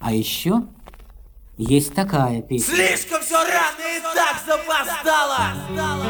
А еще есть такая песня. Слишком все рано и так запоздало.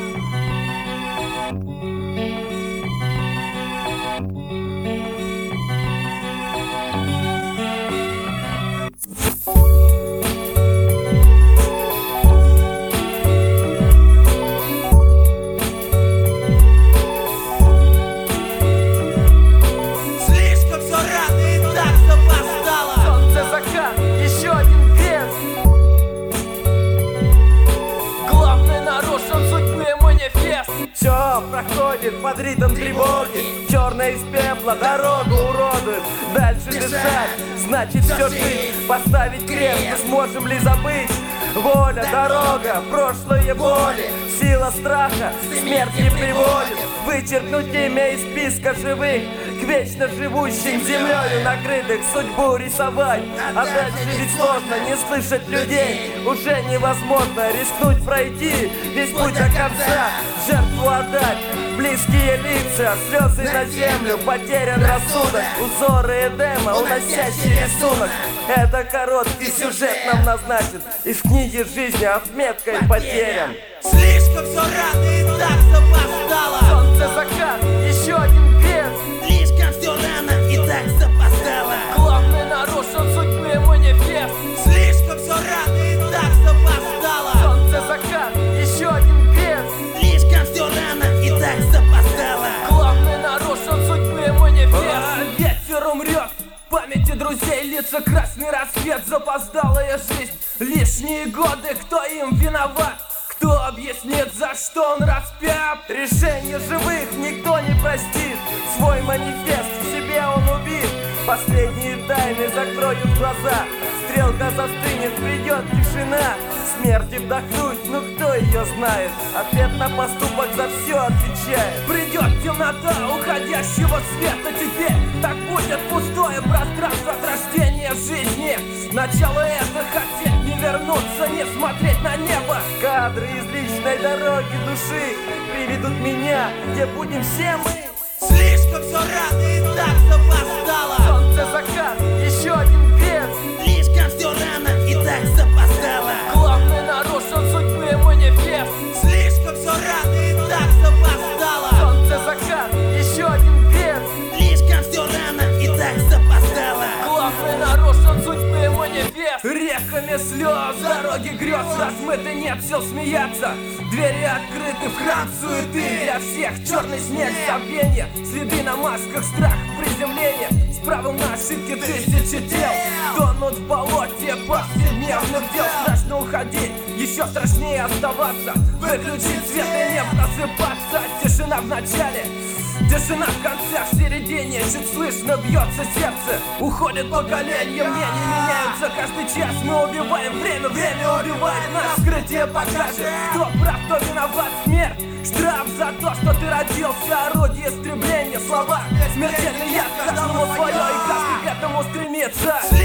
Все проходит под ритм тревоги. Черная из пепла дорогу уродует. Дальше дышать, значит все жить. Поставить крест, мы сможем ли забыть? Воля, дорога, прошлые боли. Сила страха, смерть не приводит. Вычеркнуть имя из списка живых. К вечно живущим землею накрытых судьбу рисовать. А дальше ведь сложно не слышать людей. Уже невозможно рискнуть пройти весь путь до конца. Жертву отдать, близкие лица, слезы на землю, потерян рассудок. Узоры Эдема, уносящий рисунок. Это короткий сюжет нам назначен из книги жизни отметкой потерян. Слишком все рано и так запоздало. Солнце, закат, еще один крест. Слишком все рано и так запоздало. Главный нарушен судьбы манифест. Слишком все рано и так запоздало. Солнце, закат, еще один крест. Слишком все рано и так запоздало. Главный нарушен судьбы манифест. Ветер умрет, памяти друзей, лица красный рассвет. Запоздалая жизнь, лишние годы, кто им виноват? Кто объяснит, за что он распят? Решение живых никто не простит. Свой манифест в себе он убит. Последние тайны закроют глаза. Стрелка застынет, придет тишина. Смерти вдохнуть, ну кто ее знает? Ответ на поступок за все отвечает. Придет темнота уходящего света. Теперь так будет пустое пространство от рождения жизни. Начало это хотеть не вернуться, не смотреть на небо. Кадры из личной дороги души приведут меня, где будем все мы. Слишком все рано и так запоздало. Солнце, закат, еще один крест. Слишком все рано и так запоздало. Главный нарушен судьбы манифест. Слишком все рано и так запоздало. Солнце, закат, еще один крест. Слишком все рано и так запоздало. Главный нарушен судьбы манифест. Реками слез, дороги грез размыты, нет сил смеяться. Двери открыты в храм суеты. Для всех черный снег, забвенье. Следы на масках, страх, приземление. С правом на ошибки тысячи тел. Тонут в болоте повседневных дел. Страшно уходить, еще страшнее оставаться. Выключить свет и не просыпаться. Тишина в начале, тишина в конце, в середине чуть слышно бьется сердце. Уходит поколение, мнения меняются. Каждый час мы убиваем время, время убивает нас. Вскрытие покажет, кто прав, кто виноват. Смерть, штраф за то, что ты родился. Орудие истребления, слова смертельный яд. Каждому свое и каждый к этому стремится.